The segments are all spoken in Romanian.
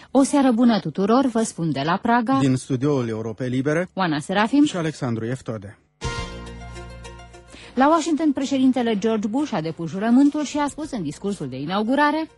O seară bună tuturor, vă spun de la Praga, din studioul Europe Libere, Oana Serafim și Alexandru Eftode. La Washington, președintele George Bush a depus jurământul și a spus în discursul de inaugurare: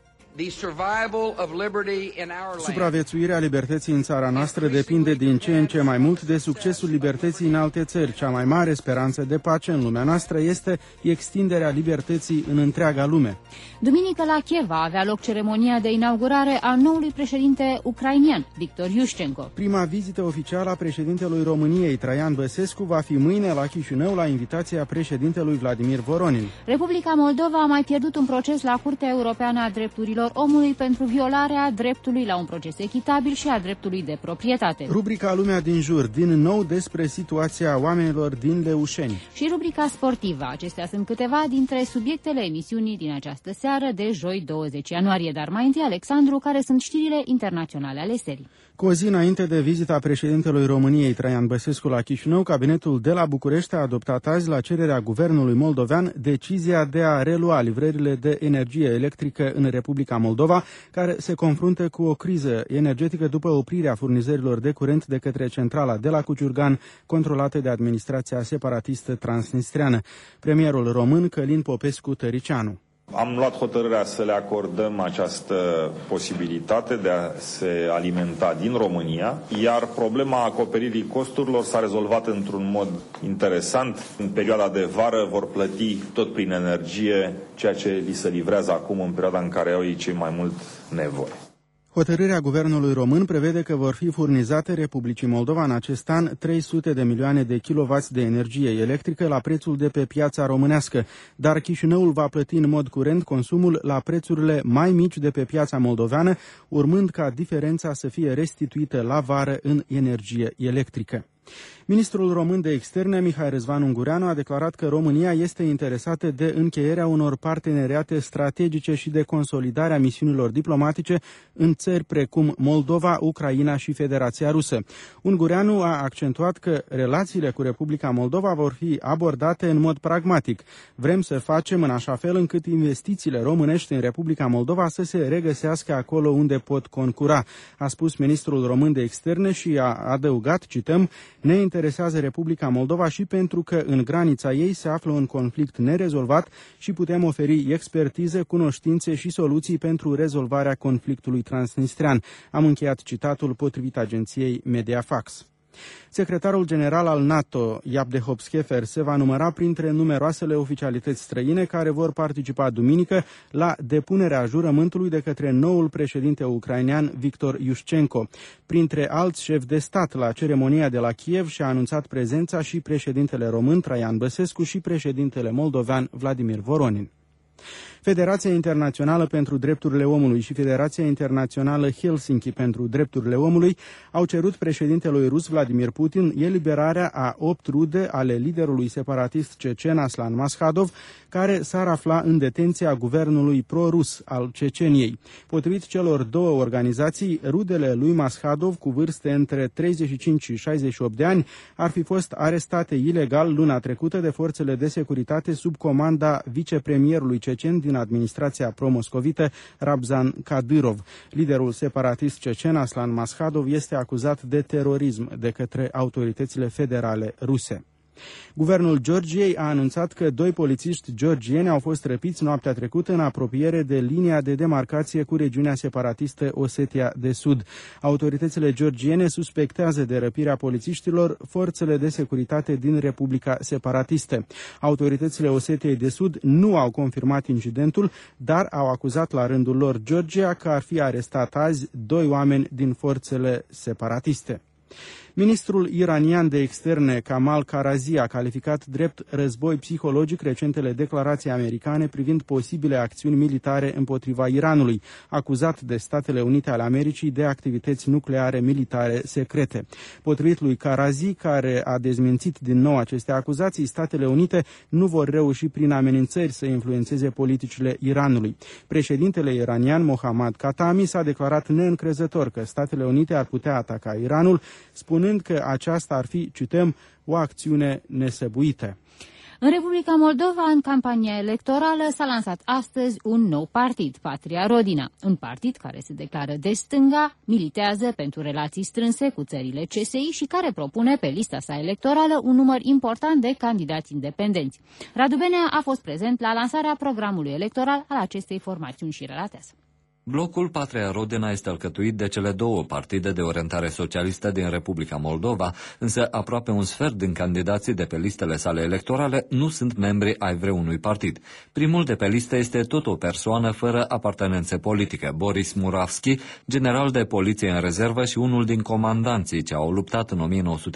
supraviețuirea libertății în țara noastră depinde din ce în ce mai mult de succesul libertății în alte țări. Cea mai mare speranță de pace în lumea noastră este extinderea libertății în întreaga lume. Duminică la Kiev va avea loc ceremonia de inaugurare a noului președinte ucrainian, Victor Yushchenko. Prima vizită oficială a președintelui României, Traian Băsescu, va fi mâine la Chișinău la invitația președintelui Vladimir Voronin. Republica Moldova a mai pierdut un proces la Curtea Europeană a Drepturilor Omului pentru violarea dreptului la un proces echitabil și a dreptului de proprietate. Rubrica Lumea din jur, din nou despre situația oamenilor din Leușeni. Și rubrica sportivă. Acestea sunt câteva dintre subiectele emisiunii din această seară de joi 20 ianuarie. Dar mai întâi, Alexandru, care sunt știrile internaționale ale serii. Cu o zi înainte de vizita președintelui României, Traian Băsescu, la Chișinău, cabinetul de la București a adoptat azi, la cererea guvernului moldovean, decizia de a relua livrările de energie electrică în Republica Moldova, care se confruntă cu o criză energetică după oprirea furnizărilor de curent de către centrala de la Cuciurgan, controlată de administrația separatistă transnistreană. Premierul român, Călin Popescu Tăricianu: am luat hotărârea să le acordăm această posibilitate de a se alimenta din România, iar problema acoperirii costurilor s-a rezolvat într-un mod interesant. În perioada de vară vor plăti tot prin energie ceea ce li se livrează acum în perioada în care au ei cei mai mult nevoie. Hotărârea guvernului român prevede că vor fi furnizate Republicii Moldova în acest an 300 de milioane de kilowați de energie electrică la prețul de pe piața românească, dar Chișinăul va plăti în mod curent consumul la prețurile mai mici de pe piața moldoveană, urmând ca diferența să fie restituită la vară în energie electrică. Ministrul român de externe, Mihai Răzvan Ungureanu, a declarat că România este interesată de încheierea unor parteneriate strategice și de consolidarea misiunilor diplomatice în țări precum Moldova, Ucraina și Federația Rusă. Ungureanu a accentuat că relațiile cu Republica Moldova vor fi abordate în mod pragmatic. Vrem să facem în așa fel încât investițiile românești în Republica Moldova să se regăsească acolo unde pot concura, a spus ministrul român de externe și a adăugat, cităm: ne interesează Republica Moldova și pentru că în granița ei se află un conflict nerezolvat și putem oferi expertiză, cunoștințe și soluții pentru rezolvarea conflictului transnistrean. Am încheiat citatul, potrivit agenției Mediafax. Secretarul general al NATO, Jaap de Hoop Scheffer, se va număra printre numeroasele oficialități străine care vor participa duminică la depunerea jurământului de către noul președinte ucrainean Victor Yushchenko. Printre alți șefi de stat la ceremonia de la Kiev și-a anunțat prezența și președintele român Traian Băsescu și președintele moldovean Vladimir Voronin. Federația Internațională pentru Drepturile Omului și Federația Internațională Helsinki pentru Drepturile Omului au cerut președintelui rus Vladimir Putin eliberarea a 8 rude ale liderului separatist cecen Aslan Maskhadov, care s-ar afla în detenția guvernului pro-rus al Ceceniei. Potrivit celor două organizații, rudele lui Maskhadov, cu vârste între 35 și 68 de ani, ar fi fost arestate ilegal luna trecută de forțele de securitate sub comanda vicepremierului cecen din administrația pro-moscovită, Ramzan Kadyrov. Liderul separatist cecen Aslan Maskhadov este acuzat de terorism de către autoritățile federale ruse. Guvernul Georgiei a anunțat că 2 polițiști georgieni au fost răpiți noaptea trecută în apropiere de linia de demarcație cu regiunea separatistă Osetia de Sud. Autoritățile georgiene suspectează de răpirea polițiștilor forțele de securitate din Republica Separatistă. Autoritățile Osetiei de Sud nu au confirmat incidentul, dar au acuzat la rândul lor Georgia că ar fi arestat azi 2 oameni din forțele separatiste. Ministrul iranian de externe Kamal Karazi a calificat drept război psihologic recentele declarații americane privind posibile acțiuni militare împotriva Iranului, acuzat de Statele Unite ale Americii de activități nucleare militare secrete. Potrivit lui Karazi, care a dezmințit din nou aceste acuzații, Statele Unite nu vor reuși prin amenințări să influențeze politicile Iranului. Președintele iranian Mohammad Khatami s-a declarat neîncrezător că Statele Unite ar putea ataca Iranul, spunând că aceasta ar fi, cităm, o acțiune nesăbuită. În Republica Moldova, în campania electorală, s-a lansat astăzi un nou partid, Patria Rodina. Un partid care se declară de stânga, militează pentru relații strânse cu țările CSI și care propune pe lista sa electorală un număr important de candidați independenți. Radu Benea a fost prezent la lansarea programului electoral al acestei formațiuni și relatează. Blocul Patria Rodina este alcătuit de cele două partide de orientare socialistă din Republica Moldova, însă aproape un sfert din candidații de pe listele sale electorale nu sunt membri ai vreunui partid. Primul de pe listă este tot o persoană fără apartenențe politice, Boris Muravski, general de poliție în rezervă și unul din comandanții ce au luptat în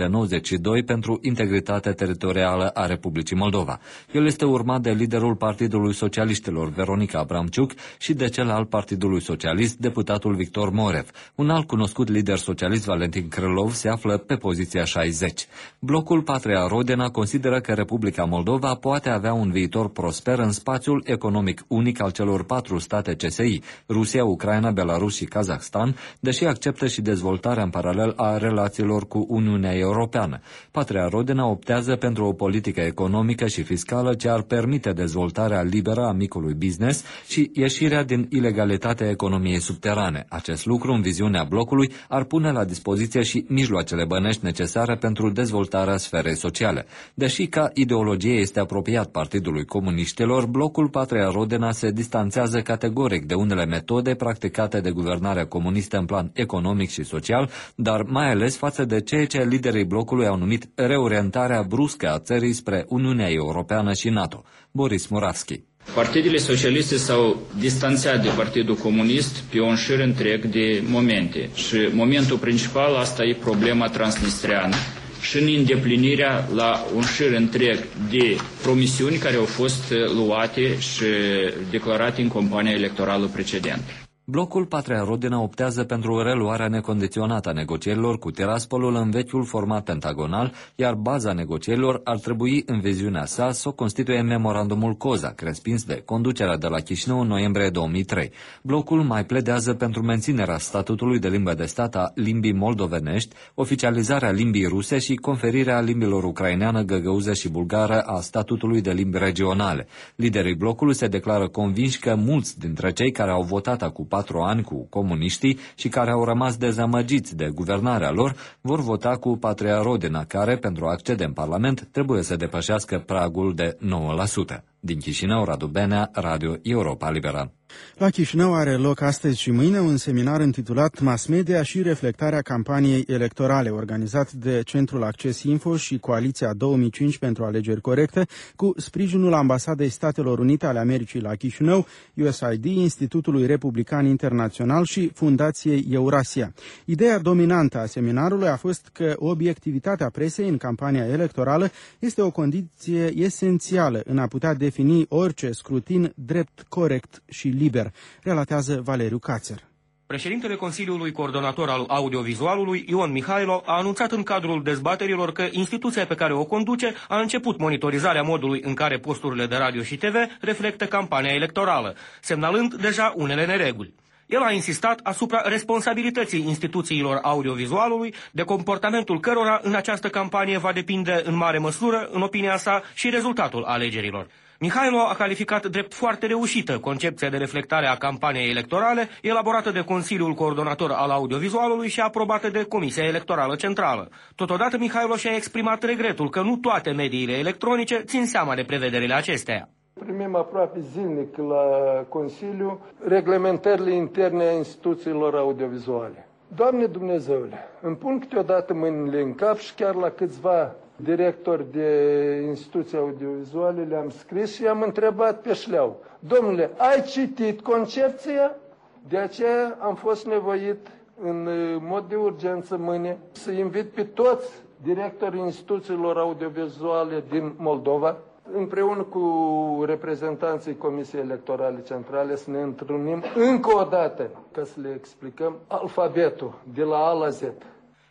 1992 pentru integritatea teritorială a Republicii Moldova. El este urmat de liderul Partidului Socialiștilor, Veronica Abramciuc, și de cel al Partidului Socialist, deputatul Victor Morev. Un alt cunoscut lider socialist, Valentin Krylov, se află pe poziția 60. Blocul Patria Rodina consideră că Republica Moldova poate avea un viitor prosper în spațiul economic unic al celor 4 state CSI, Rusia, Ucraina, Belarus și Kazakhstan, deși acceptă și dezvoltarea în paralel a relațiilor cu Uniunea Europeană. Patria Rodina optează pentru o politică economică și fiscală ce ar permite dezvoltarea liberă a micului business și ieșirea din ilegalitatea economiei subterane. Acest lucru, în viziunea blocului, ar pune la dispoziție și mijloacele bănești necesare pentru dezvoltarea sferei sociale. Deși ca ideologie este apropiat Partidului Comuniștilor, blocul Patria Rodina se distanțează categoric de unele metode practicate de guvernarea comunistă în plan economic și social, dar mai ales față de ceea ce liderii blocului au numit reorientarea bruscă a țării spre Uniunea Europeană și NATO. Boris Muravski. Partidele socialiste s-au distanțat de Partidul Comunist pe un șir întreg de momente și momentul principal asta e problema transnistreană și în îndeplinirea la un șir întreg de promisiuni care au fost luate și declarate în campania electorală precedentă. Blocul Patria Rodina optează pentru reluarea necondiționată a negocierilor cu Tiraspolul în vechiul format pentagonal, iar baza negocierilor ar trebui, în viziunea sa, să o constituie memorandumul COSAC, respins de conducerea de la Chișinău în noiembrie 2003. Blocul mai pledează pentru menținerea statutului de limbă de stat a limbii moldovenești, oficializarea limbii ruse și conferirea limbilor ucraineană, găgăuză și bulgară a statutului de limbi regionale. Liderii blocului se declară convinși că mulți dintre cei care au votat acum 4 ani cu comuniștii și care au rămas dezamăgiți de guvernarea lor, vor vota cu Patria Rodina, care, pentru a accede în Parlament, trebuie să depășească pragul de 9%. Din Chișinău, Radu Benea, Radio Europa Liberă. La Chișinău are loc astăzi și mâine un seminar intitulat Mass Media și reflectarea campaniei electorale, organizat de Centrul Acces Info și Coaliția 2005 pentru alegeri corecte, cu sprijinul Ambasadei Statelor Unite ale Americii la Chișinău, USAID, Institutului Republican Internațional și Fundației Eurasia. Ideea dominantă a seminarului a fost că obiectivitatea presei în campania electorală este o condiție esențială în a putea defini orice scrutin drept, corect și liber, relatează Valeriu Cațer. Președintele Consiliului Coordonator al Audiovizualului, Ion Mihailo, a anunțat în cadrul dezbaterilor că instituția pe care o conduce a început monitorizarea modului în care posturile de radio și TV reflectă campania electorală, semnalând deja unele nereguli. El a insistat asupra responsabilității instituțiilor audiovizualului, de comportamentul cărora în această campanie va depinde în mare măsură, în opinia sa, și rezultatul alegerilor. Mihailo a calificat drept foarte reușită concepția de reflectare a campaniei electorale, elaborată de Consiliul Coordonator al Audiovizualului și aprobată de Comisia Electorală Centrală. Totodată, Mihailo și-a exprimat regretul că nu toate mediile electronice țin seama de prevederile acesteia. Primim aproape zilnic la Consiliu reglementările interne a instituțiilor audiovizuale. Doamne Dumnezeule, îmi pun câteodată mâinile în cap și chiar la câțiva directori de instituții audiovizuale le-am scris și i-am întrebat pe șleau: domnule, ai citit concepția? De aceea am fost nevoit în mod de urgență mâine să invit pe toți directorii instituțiilor audiovizuale din Moldova, împreună cu reprezentanții Comisiei Electorale Centrale, să ne întâlnim încă o dată ca să le explicăm alfabetul de la A la Z.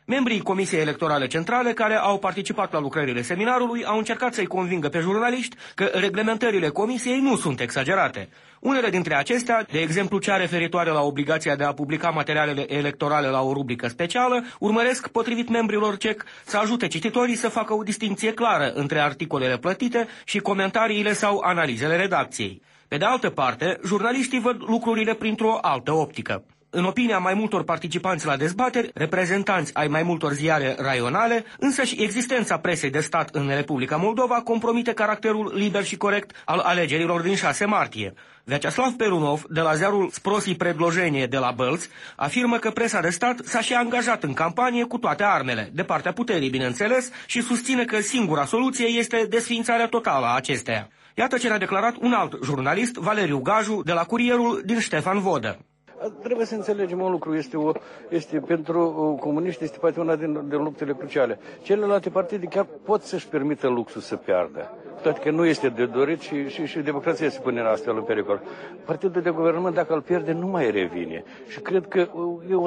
Membrii Comisiei Electorale Centrale care au participat la lucrările seminarului au încercat să-i convingă pe jurnaliști că reglementările Comisiei nu sunt exagerate. Unele dintre acestea, de exemplu cea referitoare la obligația de a publica materialele electorale la o rubrică specială, urmăresc, potrivit membrilor CEC, să ajute cititorii să facă o distinție clară între articolele plătite și comentariile sau analizele redacției. Pe de altă parte, jurnaliștii văd lucrurile printr-o altă optică. În opinia mai multor participanți la dezbateri, reprezentanți ai mai multor ziare raionale, însă și existența presei de stat în Republica Moldova compromite caracterul liber și corect al alegerilor din 6 martie. Vyacheslav Perunov, de la ziarul Sprosii Predlojenie de la Bălți, afirmă că presa de stat s-a și angajat în campanie cu toate armele, de partea puterii, bineînțeles, și susține că singura soluție este desființarea totală a acesteia. Iată ce ne-a declarat un alt jurnalist, Valeriu Gaju, de la Curierul din Ștefan Vodă. Trebuie să înțelegem un lucru, este pentru comuniști, este poate una din luptele cruciale. Celelalte partide chiar pot să-și permită luxul să piardă, toate că nu este de dorit și democrația se pune astfel în pericol. Partidul de guvernământ, dacă îl pierde, nu mai revine. Și cred că eu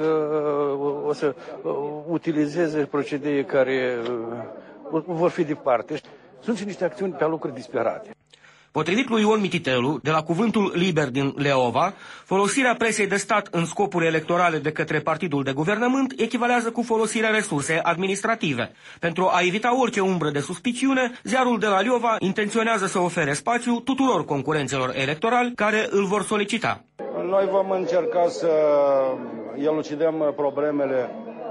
o să utilizeze procedee care vor fi departe. Sunt și niște acțiuni pe lucruri disperate. Potrivit lui Ion Mititelu, de la Cuvântul Liber din Leova, folosirea presei de stat în scopuri electorale de către partidul de guvernământ echivalează cu folosirea resurse administrative. Pentru a evita orice umbră de suspiciune, ziarul de la Leova intenționează să ofere spațiu tuturor concurenților electorali care îl vor solicita. Noi vom încerca să elucidăm problemele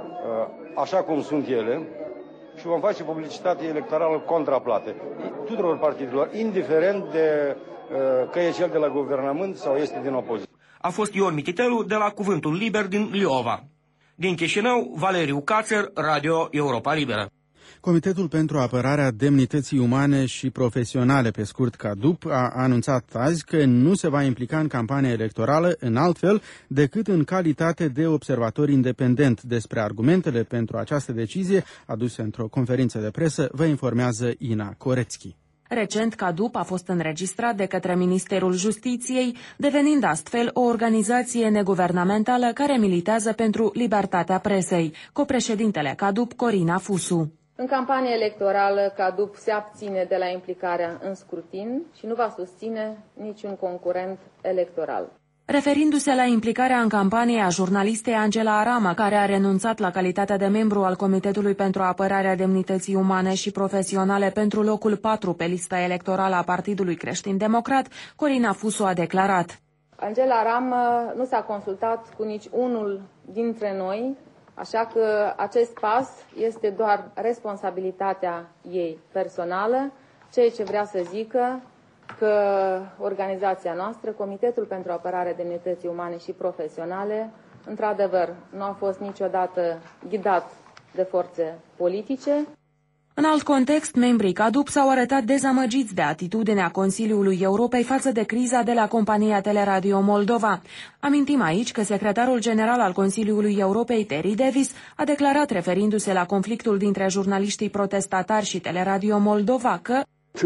așa cum sunt ele, și vom face publicitate electorală contraplată tuturor partidelor, indiferent de că e cel de la guvernământ sau este din opoziție. A fost Ion Mititelu de la Cuvântul Liber din Liova. Din Chișinău, Valeriu Cațer, Radio Europa Liberă. Comitetul pentru apărarea demnității umane și profesionale, pe scurt CADUP, a anunțat azi că nu se va implica în campania electorală în altfel decât în calitate de observator independent. Despre argumentele pentru această decizie aduse într-o conferință de presă vă informează Ina Corețchi. Recent, CADUP a fost înregistrat de către Ministerul Justiției, devenind astfel o organizație neguvernamentală care militează pentru libertatea presei. Copreședintele CADUP, Corina Fusu. În campania electorală, CADUP se abține de la implicarea în scrutin și nu va susține niciun concurent electoral. Referindu-se la implicarea în campanie a jurnalistei Angela Arama, care a renunțat la calitatea de membru al Comitetului pentru apărarea demnității umane și profesionale pentru locul 4 pe lista electorală a Partidului Creștin-Democrat, Corina Fusu a declarat: Angela Arama nu s-a consultat cu nici unul dintre noi, așa că acest pas este doar responsabilitatea ei personală, ceea ce vrea să zică că organizația noastră, Comitetul pentru Apărare Demnității Umane și Profesionale, într-adevăr, nu a fost niciodată ghidat de forțe politice. În alt context, membrii CADUP s-au arătat dezamăgiți de atitudinea Consiliului Europei față de criza de la compania Teleradio Moldova. Amintim aici că secretarul general al Consiliului Europei, Terry Davis, a declarat, referindu-se la conflictul dintre jurnaliștii protestatari și Teleradio Moldova, că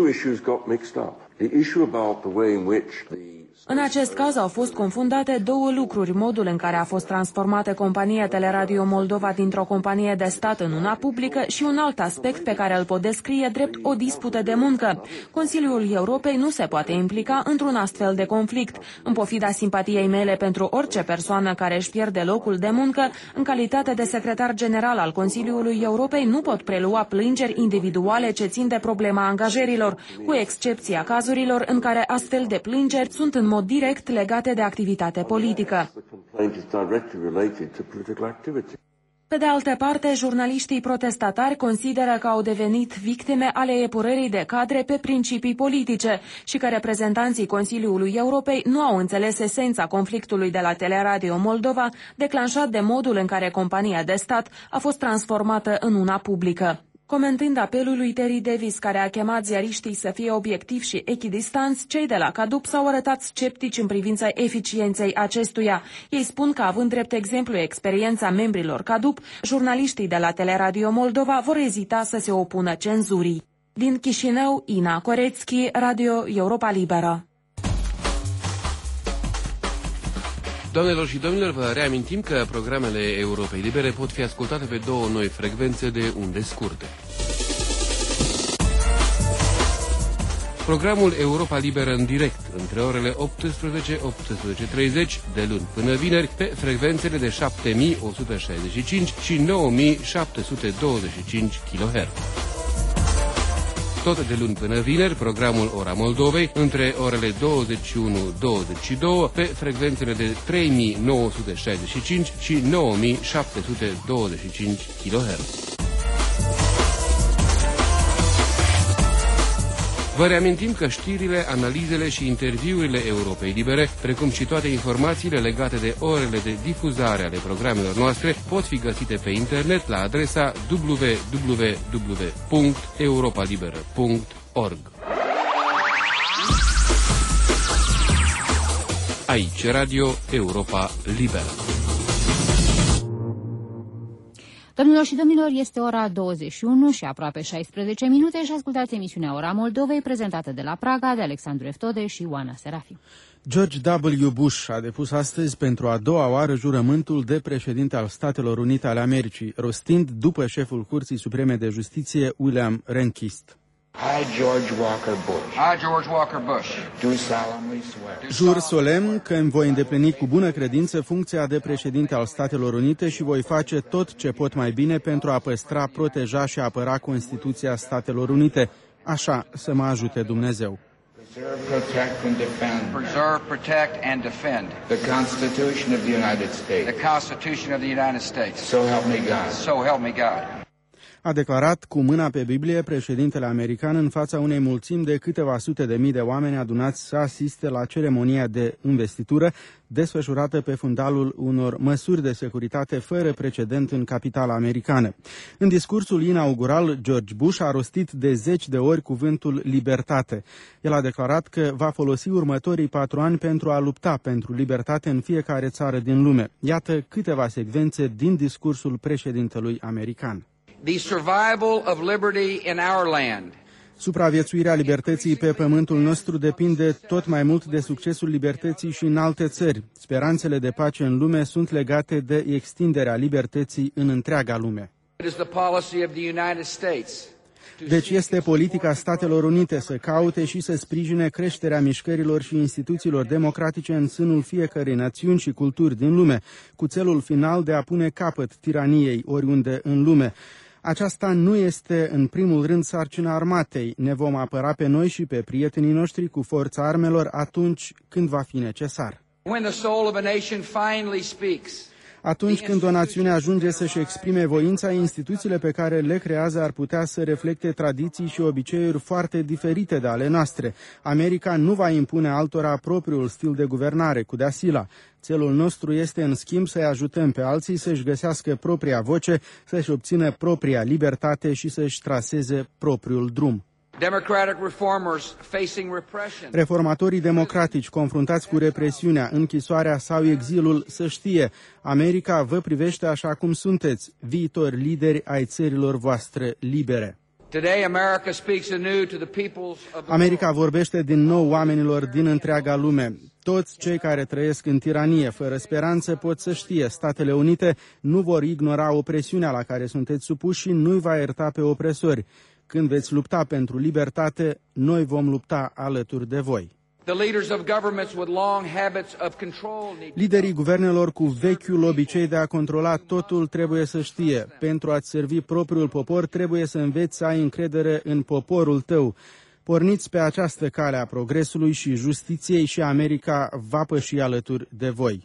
în acest caz au fost confundate două lucruri: modul în care a fost transformată compania Teleradio Moldova dintr-o companie de stat în una publică și un alt aspect pe care îl pot descrie drept o dispută de muncă. Consiliul Europei nu se poate implica într-un astfel de conflict. În pofida simpatiei mele pentru orice persoană care își pierde locul de muncă, în calitate de secretar general al Consiliului Europei nu pot prelua plângeri individuale ce țin de problema angajărilor, cu excepția cazurilor în care astfel de plângeri sunt în mod direct legate de activitate politică. Pe de altă parte, jurnaliștii protestatari consideră că au devenit victime ale epurării de cadre pe principii politice și că reprezentanții Consiliului Europei nu au înțeles esența conflictului de la Teleradio Moldova, declanșat de modul în care compania de stat a fost transformată în una publică. Comentând apelul lui Terry Davis, care a chemat ziariștii să fie obiectivi și echidistanți, cei de la CADUP s-au arătat sceptici în privința eficienței acestuia. Ei spun că, având drept exemplu experiența membrilor CADUP, jurnaliștii de la Teleradio Moldova vor ezita să se opună cenzurii. Din Chișinău, Ina Corețchi, Radio Europa Liberă. Doamnelor și domnilor, vă reamintim că programele Europei Libere pot fi ascultate pe 2 noi frecvențe de unde scurte. Programul Europa Liberă în direct, între orele 18-18:30, de luni până vineri, pe frecvențele de 7165 și 9725 kHz. Tot de luni până vineri, programul Ora Moldovei, între orele 21-22, pe frecvențele de 3965 și 9725 kHz. Vă reamintim că știrile, analizele și interviurile Europei Libere, precum și toate informațiile legate de orele de difuzare ale programelor noastre, pot fi găsite pe internet la adresa www.europalibera.org. Aici Radio Europa Liberă. Domnilor și domnilor, este ora 21 și aproape 16 minute și ascultați emisiunea Ora Moldovei, prezentată de la Praga de Alexandru Eftode și Oana Serafim. George W. Bush a depus astăzi pentru a doua oară jurământul de președinte al Statelor Unite ale Americii, rostind după șeful Curții Supreme de Justiție, William Rehnquist. I, George Walker Bush. I, George Walker Bush. Do solemnly swear. Jur solemn că îmi voi îndeplini cu bună credință funcția de președinte al Statelor Unite și voi face tot ce pot mai bine pentru a păstra, proteja și apăra Constituția Statelor Unite. Așa să mă ajute Dumnezeu. Preserve, protect and defend the Constitution of the United States. The Constitution of the United States. So help me God. So help me God. A declarat cu mâna pe Biblie președintele american în fața unei mulțimi de câteva sute de mii de oameni adunați să asiste la ceremonia de investitură desfășurată pe fundalul unor măsuri de securitate fără precedent în capitala americană. În discursul inaugural, George Bush a rostit de 10 de ori cuvântul libertate. El a declarat că va folosi următorii 4 ani pentru a lupta pentru libertate în fiecare țară din lume. Iată câteva secvențe din discursul președintelui american. The survival of liberty in our land. Supraviețuirea libertății pe pământul nostru depinde tot mai mult de succesul libertății și în alte țări. Speranțele de pace în lume sunt legate de extinderea libertății în întreaga lume. Deci este politica Statelor Unite să caute și să sprijine creșterea mișcărilor și instituțiilor democratice în sânul fiecărei națiuni și culturi din lume, cu țelul final de a pune capăt tiraniei oriunde în lume. Aceasta nu este în primul rând sarcina armatei. Ne vom apăra pe noi și pe prietenii noștri cu forța armelor atunci când va fi necesar. Atunci când o națiune ajunge să-și exprime voința, instituțiile pe care le creează ar putea să reflecte tradiții și obiceiuri foarte diferite de ale noastre. America nu va impune altora propriul stil de guvernare, cu deasila. Țelul nostru este, în schimb, să-i ajutăm pe alții să-și găsească propria voce, să-și obțină propria libertate și să-și traseze propriul drum. Reformatorii democratici confruntați cu represiunea, închisoarea sau exilul să știe, America vă privește așa cum sunteți, viitori lideri ai țărilor voastre libere. America vorbește din nou oamenilor din întreaga lume. Toți cei care trăiesc în tiranie, fără speranță, pot să știe, Statele Unite nu vor ignora opresiunea la care sunteți supuși și nu-i va ierta pe opresori. Când veți lupta pentru libertate, noi vom lupta alături de voi. Liderii guvernelor cu vechiul obicei de a controla totul trebuie să știe. Pentru a-ți servi propriul popor, trebuie să înveți să ai încredere în poporul tău. Porniți pe această cale a progresului și justiției și America va păși alături de voi.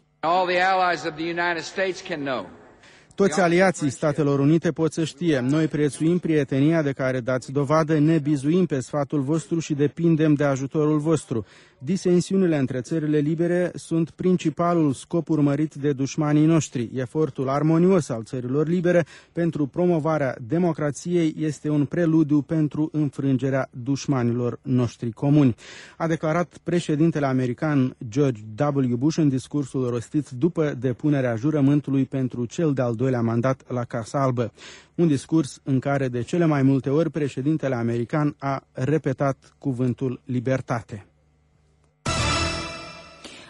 Toți aliații Statelor Unite pot să știe, noi prețuim prietenia de care dați dovadă, ne bizuim pe sfatul vostru și depindem de ajutorul vostru. Disensiunile între țările libere sunt principalul scop urmărit de dușmanii noștri. Efortul armonios al țărilor libere pentru promovarea democrației este un preludiu pentru înfrângerea dușmanilor noștri comuni, a declarat președintele american George W. Bush în discursul rostit după depunerea jurământului pentru cel de-al doilea mandat la Casa Albă. Un discurs în care de cele mai multe ori președintele american a repetat cuvântul libertate.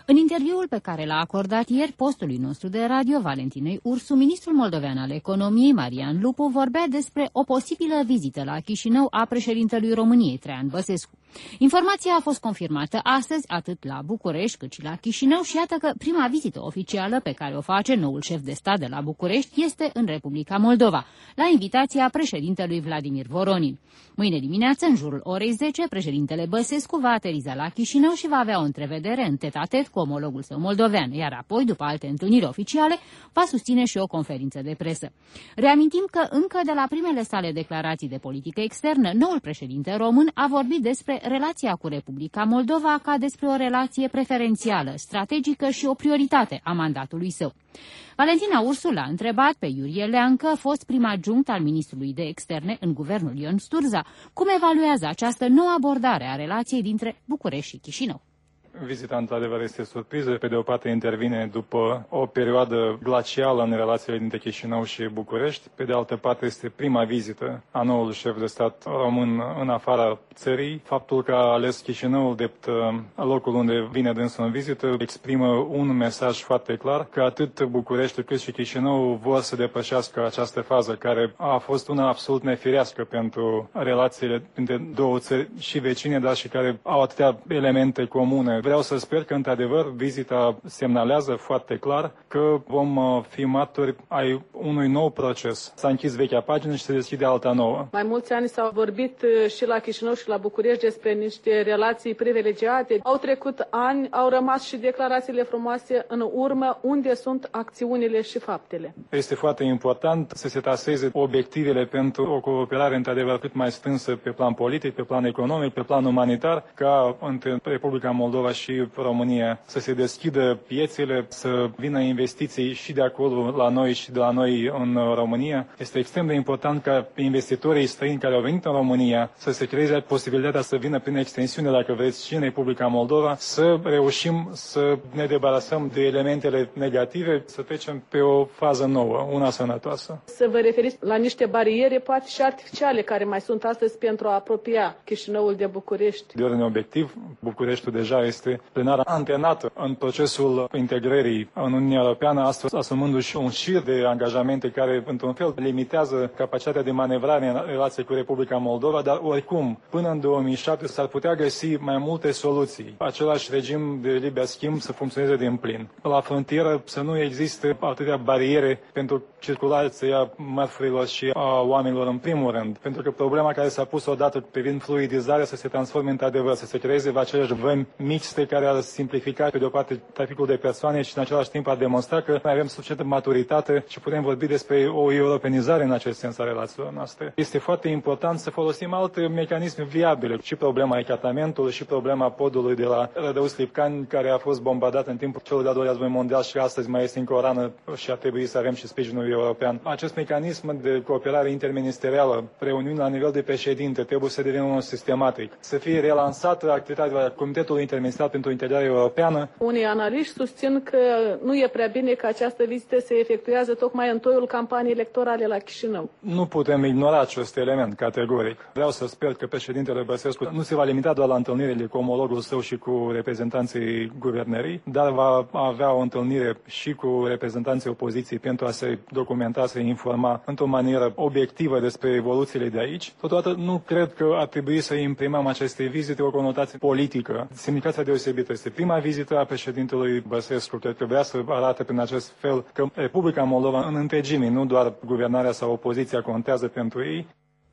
În interviul pe care l-a acordat ieri postului nostru de radio Valentinei Ursu, ministrul moldovean al economiei, Marian Lupu, vorbea despre o posibilă vizită la Chișinău a președintelui României, Traian Băsescu. Informația a fost confirmată astăzi atât la București cât și la Chișinău și iată că prima vizită oficială pe care o face noul șef de stat de la București este în Republica Moldova, la invitația președintelui Vladimir Voronin. Mâine dimineață, în jurul orei 10, președintele Băsescu va ateriza la Chișinău și va avea o întrevedere în tet-a-tet cu omologul său moldovean, iar apoi, după alte întâlniri oficiale, va susține și o conferință de presă. Reamintim că încă de la primele sale declarații de politică externă, noul președinte român a vorbit despre relația cu Republica Moldova ca despre o relație preferențială, strategică și o prioritate a mandatului său. Valentina Ursu l-a întrebat pe Iurie Leancă, fost prim adjunct al ministrului de externe în guvernul Ion Sturza, cum evaluează această nouă abordare a relației dintre București și Chișinău. Vizita, într-adevăr, este surpriză. Pe de o parte, intervine după o perioadă glacială în relațiile dintre Chișinău și București. Pe de altă parte, este prima vizită a noului șef de stat român în afara țării. Faptul că a ales Chișinăul drept locul unde vine dânsul în vizită exprimă un mesaj foarte clar că atât București cât și Chișinău vor să depășească această fază care a fost una absolut nefirească pentru relațiile dintre două țări și vecine, dar și care au atâtea elemente comune. Vreau să sper că, într-adevăr, vizita semnalează foarte clar că vom fi martori ai unui nou proces. S-a închis vechea pagină și se deschide alta nouă. Mai mulți ani s-au vorbit și la Chișinău și la București despre niște relații privilegiate. Au trecut ani, au rămas și declarațiile frumoase în urmă. Unde sunt acțiunile și faptele? Este foarte important să se traseze obiectivele pentru o cooperare, într-adevăr, cât mai strânsă pe plan politic, pe plan economic, pe plan umanitar, ca între Republica Moldova și România să se deschidă piețele, să vină investiții și de acolo la noi și de la noi în România. Este extrem de important ca investitorii străini care au venit în România să se creeze posibilitatea să vină prin extensiune, dacă vreți, și în Republica Moldova, să reușim să ne debarasăm de elementele negative, să trecem pe o fază nouă, una sănătoasă. Să vă referiți la niște bariere, poate și artificiale, care mai sunt astăzi pentru a apropia Chișinăul de București. De ordine obiectiv, Bucureștiul deja este plenar antrenată în procesul integrării în Uniunea Europeană, astfel asumându-și un șir de angajamente care, într-un fel, limitează capacitatea de manevrare în relație cu Republica Moldova, dar oricum, până în 2007 s-ar putea găsi mai multe soluții. Același regim de liber schimb să funcționeze din plin. La frontieră să nu existe atâtea bariere pentru circulația mărfurilor și a oamenilor în primul rând. Pentru că problema care s-a pus odată privind fluidizarea să se transforme într-adevăr, să se creeze aceleași vămi mixte care ar simplifica pe de o parte traficul de persoane și în același timp ar demonstra că noi avem suficientă maturitate și putem vorbi despre o europenizare în acest sens a relațiilor noastre. Este foarte important să folosim alte mecanisme viabile, și problema echatamentului, și problema podului de la Rădăuți-Lipcani, care a fost bombardat în timpul celui de-al doilea război mondial și astăzi mai este încă o rană și ar trebui să avem și sprijinul european. Acest mecanism de cooperare interministerială, reuniuni la nivel de președinte, trebuie să devină unul sistematic, să fie relansată activitatea Comitetului Interministerial pentru Integrare Europeană. Unii analiști susțin că nu e prea bine că această vizită se efectuează tocmai în toiul campaniei electorale la Chișinău. Nu putem ignora acest element categoric. Vreau să sper că președintele Băsescu nu se va limita doar la întâlnirile cu omologul său și cu reprezentanții guvernării, dar va avea o întâlnire și cu reprezentanții opoziției pentru a se documenta, să informa într-o manieră obiectivă despre evoluțiile de aici. Totodată nu cred că ar trebui să imprimăm acestei vizite o conotație politică. Semnificația deosebită este prima vizită a președintelui Băsescu. Cred că vrea să arate prin acest fel că Republica Moldova în întregime, nu doar guvernarea sau opoziția contează pentru ei.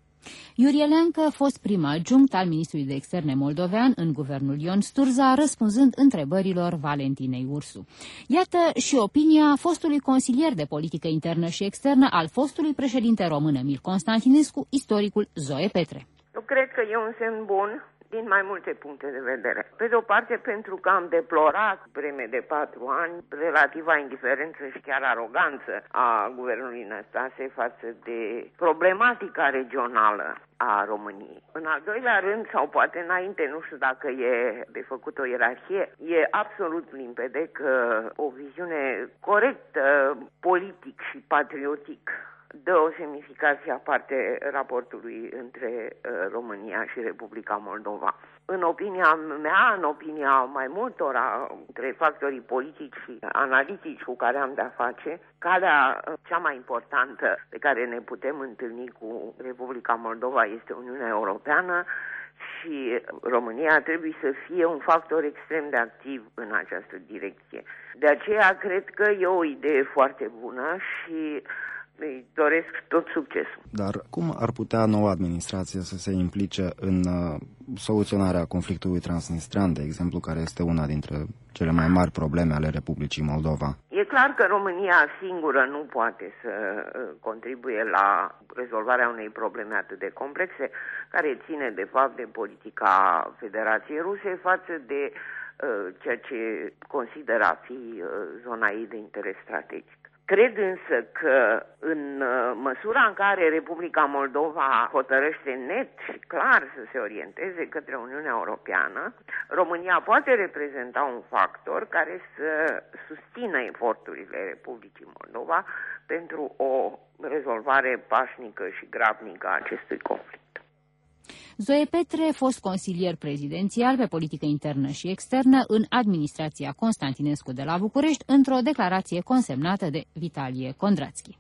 Iurie Leancă, fost prim adjunct al ministrului de externe moldovean în guvernul Ion Sturza, răspunzând întrebărilor Valentinei Ursu. Iată și opinia fostului consilier de politică internă și externă al fostului președinte român Emil Constantinescu, istoricul Zoe Petre. Eu cred că e un semn bun din mai multe puncte de vedere. Pe de o parte, pentru că am deplorat vreme de 4 ani relativa indiferență și chiar aroganță a guvernului Năstase față de problematica regională a României. În al doilea rând, sau poate înainte, nu știu dacă e de făcut o ierarhie, e absolut limpede că o viziune corectă, politic și patriotic, dă o semnificație aparte raportului între România și Republica Moldova. În opinia mea, în opinia mai multora dintre factorii politici și analitici cu care am de-a face, calea cea mai importantă pe care ne putem întâlni cu Republica Moldova este Uniunea Europeană și România trebuie să fie un factor extrem de activ în această direcție. De aceea cred că e o idee foarte bună și îi doresc tot succesul. Dar cum ar putea noua administrație să se implice în soluționarea conflictului transnistrean, de exemplu, care este una dintre cele mai mari probleme ale Republicii Moldova? E clar că România singură nu poate să contribuie la rezolvarea unei probleme atât de complexe, care ține de fapt de politica Federației Ruse față de ceea ce consideră a fi zona ei de interes strategic. Cred însă că în măsura în care Republica Moldova hotărăște net și clar să se orienteze către Uniunea Europeană, România poate reprezenta un factor care să susțină eforturile Republicii Moldova pentru o rezolvare pașnică și grabnică a acestui conflict. Zoe Petre, fost consilier prezidențial pe politică internă și externă în administrația Constantinescu de la București, într-o declarație consemnată de Vitalie Kondrațchi.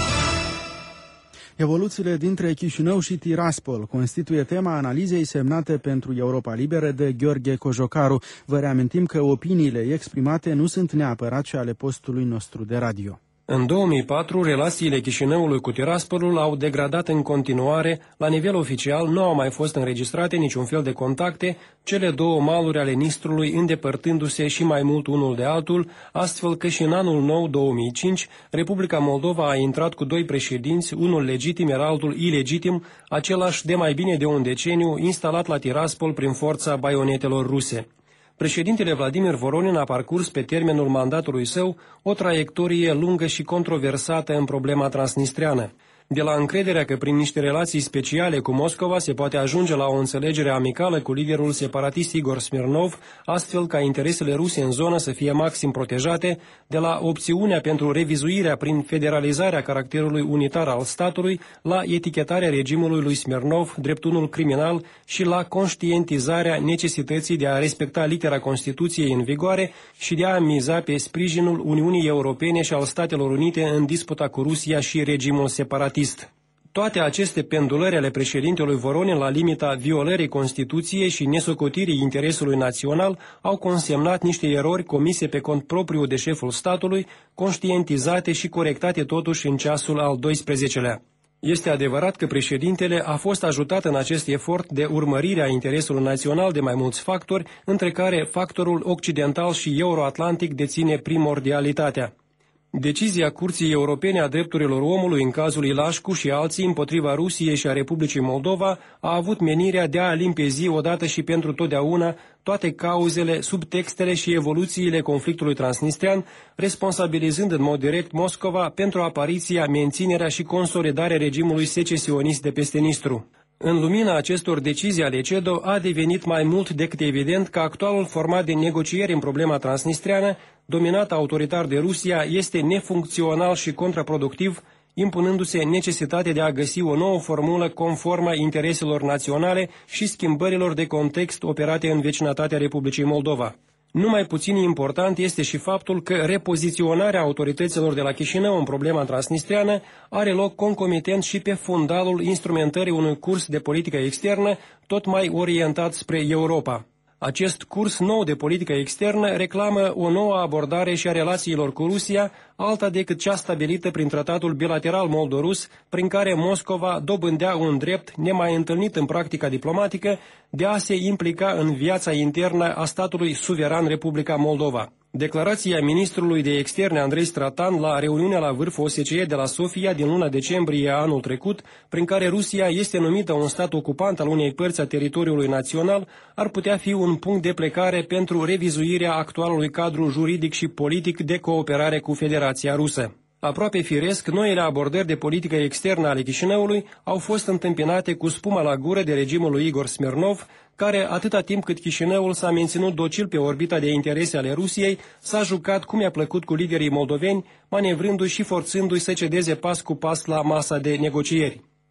Evoluțiile dintre Chișinău și Tiraspol constituie tema analizei semnate pentru Europa Liberă de Gheorghe Cojocaru. Vă reamintim că opiniile exprimate nu sunt neapărat și ale postului nostru de radio. În 2004, relațiile Chișinăului cu Tiraspolul au degradat în continuare. La nivel oficial nu au mai fost înregistrate niciun fel de contacte, cele două maluri ale Nistrului îndepărtându-se și mai mult unul de altul, astfel că și în anul nou 2005, Republica Moldova a intrat cu doi președinți, unul legitim iar altul ilegitim, același de mai bine de un deceniu, instalat la Tiraspol prin forța baionetelor ruse. Președintele Vladimir Voronin a parcurs pe termenul mandatului său o traiectorie lungă și controversată în problema transnistreană. De la încrederea că prin niște relații speciale cu Moscova se poate ajunge la o înțelegere amicală cu liderul separatist Igor Smirnov, astfel ca interesele ruse în zonă să fie maxim protejate, de la opțiunea pentru revizuirea prin federalizarea caracterului unitar al statului, la etichetarea regimului lui Smirnov drept unul criminal și la conștientizarea necesității de a respecta litera Constituției în vigoare și de a miza pe sprijinul Uniunii Europene și al Statelor Unite în disputa cu Rusia și regimul separatist. Toate aceste pendulări ale președintelui Voronin la limita violării Constituției și nesocotirii interesului național au consemnat niște erori comise pe cont propriu de șeful statului, conștientizate și corectate totuși în ceasul al 12-lea. Este adevărat că președintele a fost ajutat în acest efort de urmărirea interesului național de mai mulți factori, între care factorul occidental și euroatlantic deține primordialitatea. Decizia Curții Europene a Drepturilor Omului în cazul Ilașcu și alții împotriva Rusiei și a Republicii Moldova a avut menirea de a limpezi odată și pentru totdeauna toate cauzele, subtextele și evoluțiile conflictului transnistrean, responsabilizând în mod direct Moscova pentru apariția, menținerea și consolidarea regimului secesionist de peste Nistru. În lumina acestor decizii ale CEDO a devenit mai mult decât evident că actualul format de negocieri în problema transnistreană, dominat autoritar de Rusia, este nefuncțional și contraproductiv, impunându-se necesitatea de a găsi o nouă formulă conformă intereselor naționale și schimbărilor de context operate în vecinătatea Republicii Moldova. Numai puțin important este și faptul că repoziționarea autorităților de la Chișinău în problema transnistreană are loc concomitent și pe fundalul instrumentării unui curs de politică externă tot mai orientat spre Europa. Acest curs nou de politică externă reclamă o nouă abordare și a relațiilor cu Rusia, alta decât cea stabilită prin tratatul bilateral moldo-rus, prin care Moscova dobândea un drept nemai întâlnit în practica diplomatică de a se implica în viața internă a statului suveran Republica Moldova. Declarația ministrului de externe Andrei Stratan la reuniunea la vârf OSCE de la Sofia din luna decembrie anul trecut, prin care Rusia este numită un stat ocupant al unei părți a teritoriului național, ar putea fi un punct de plecare pentru revizuirea actualului cadru juridic și politic de cooperare cu Federația Rusă. Aproape firesc, noile abordări de politică externă ale Chișinăului au fost întâmpinate cu spuma la gură de regimul lui Igor Smirnov, care, atâta timp cât Chișinăul s-a menținut docil pe orbita de interese ale Rusiei, s-a jucat cum i-a plăcut cu liderii moldoveni, manevrându-i și forțându-i să cedeze pas cu pas la masa de negocieri.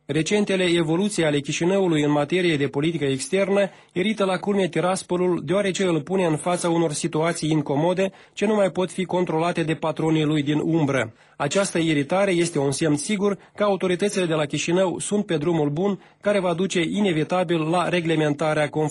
Recentele evoluții ale Chișinăului în materie de politică externă irită la culme Tiraspolul, deoarece îl pune în fața unor situații incomode ce nu mai pot fi controlate de patronii lui din umbră. Această iritare este un semn sigur că autoritățile de la Chișinău sunt pe drumul bun care va duce inevitabil la reglementarea conflictului.